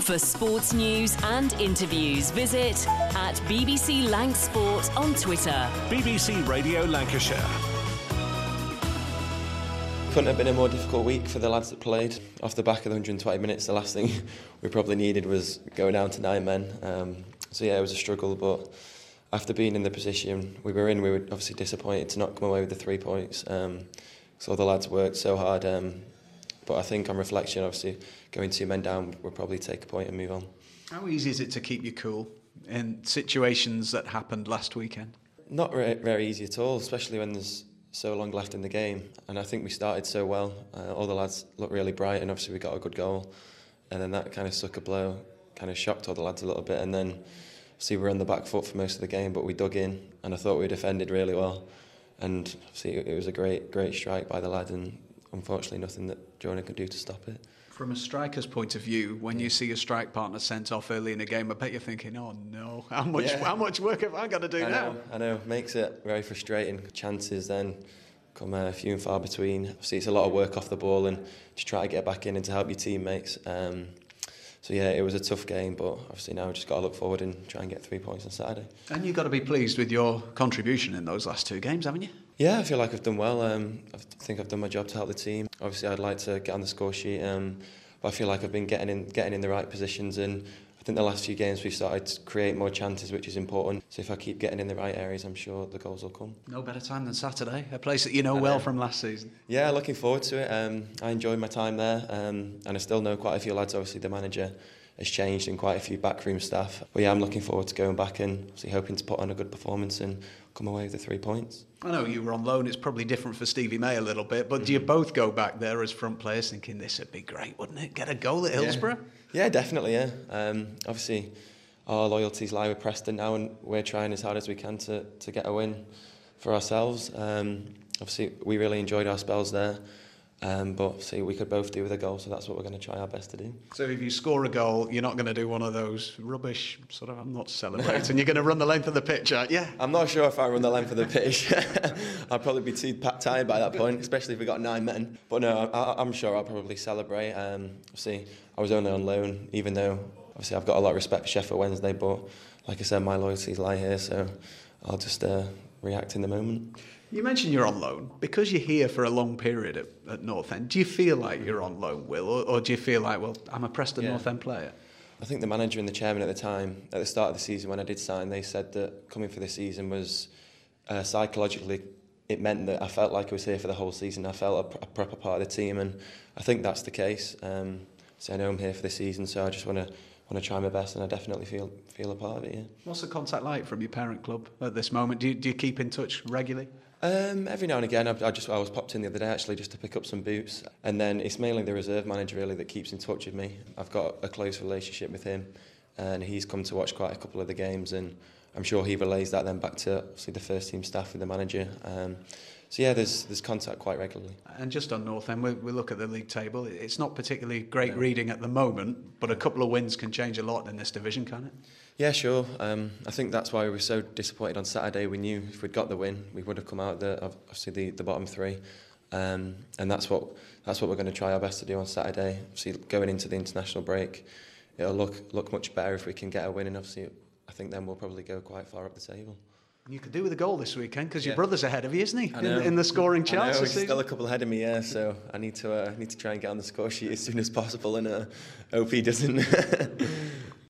For sports news and interviews, visit at BBC Lanc Sport on Twitter. BBC Radio Lancashire. Couldn't have been a more difficult week for the lads that played. Off the back of the 120 minutes, the last thing we probably needed was going down to 9 men. So yeah, it was a struggle, but after being in the position we were in, we were obviously disappointed to not come away with the 3 points. So the lads worked so hard, but I think on reflection, obviously, going 2 men down, we'll probably take a point and move on. How easy is it to keep you cool in situations that happened last weekend? Not very easy at all, especially when there's so long left in the game. And I think we started so well. All the lads looked really bright, and obviously we got a good goal. And then that kind of struck a blow, kind of shocked all the lads a little bit. And then, see, we were on the back foot for most of the game, but we dug in, and I thought we defended really well. And see, it was a great strike by the lad, and unfortunately nothing that Jonah could do to stop it. From a striker's point of view, when you see a strike partner sent off early in a game, I bet you're thinking, oh no, how much work have I got to do now? I know, makes it very frustrating. Chances then come few and far between. Obviously, it's a lot of work off the ball and to try to get back in and to help your teammates. So yeah, it was a tough game, but obviously now we've just got to look forward and try and get 3 points on Saturday. And you've got to be pleased with your contribution in those last 2 games, haven't you? Yeah, I feel like I've done well. I think I've done my job to help the team. Obviously, I'd like to get on the score sheet, but I feel like I've been getting in the right positions, and I think the last few games we've started to create more chances, which is important. So if I keep getting in the right areas, I'm sure the goals will come. No better time than Saturday, a place that you know well from last season. Yeah, looking forward to it. I enjoyed my time there, and I still know quite a few lads. Obviously, the manager has changed and quite a few backroom staff. But yeah, I'm looking forward to going back and hoping to put on a good performance and come away with the 3 points. I know you were on loan, it's probably different for Stevie May a little bit, but do you both go back there as front players thinking this would be great, wouldn't it? Get a goal at Hillsborough? Yeah, definitely, yeah. Obviously, our loyalties lie with Preston now, and we're trying as hard as we can to get a win for ourselves. Obviously, we really enjoyed our spells there. But see, we could both do with a goal, so that's what we're going to try our best to do. So if you score a goal, you're not going to do one of those rubbish sort of, I'm not celebrating, you're going to run the length of the pitch, aren't you? I'm not sure if I run the length of the pitch. I'll probably be too tired by that point, especially if we got 9 men. But no, I'm sure I'll probably celebrate. See, I was only on loan, even though obviously I've got a lot of respect for Sheffield Wednesday, but like I said, my loyalties lie here, so I'll just react in the moment. You mentioned you're on loan. Because you're here for a long period at North End, do you feel like you're on loan, Will? Or do you feel like, well, I'm a Preston North End player? I think the manager and the chairman at the time, at the start of the season when I did sign, they said that coming for the season was psychologically, it meant that I felt like I was here for the whole season. I felt a proper part of the team, and I think that's the case. So I know I'm here for the season, so I just want to try my best, and I definitely feel a part of it, yeah. What's the contact like from your parent club at this moment? Do you keep in touch regularly? Every now and again. I was popped in the other day actually just to pick up some boots, and then it's mainly the reserve manager really that keeps in touch with me. I've got a close relationship with him, and he's come to watch quite a couple of the games, and I'm sure he relays that then back to obviously the first team staff with the manager. So yeah, there's contact quite regularly. And just on North End, we look at the league table. It's not particularly great reading at the moment, but a couple of wins can change a lot in this division, can't it? Yeah, sure. I think that's why we were so disappointed on Saturday. We knew if we'd got the win, we would have come out obviously the bottom 3, and that's what we're going to try our best to do on Saturday. Obviously, going into the international break, it'll look much better if we can get a win, and obviously, I think then we'll probably go quite far up the table. You could do with a goal this weekend because your brother's ahead of you, isn't he? In the scoring charts. I know, he's still a couple ahead of me, yeah. So I need to try and get on the score sheet as soon as possible, and hope he doesn't.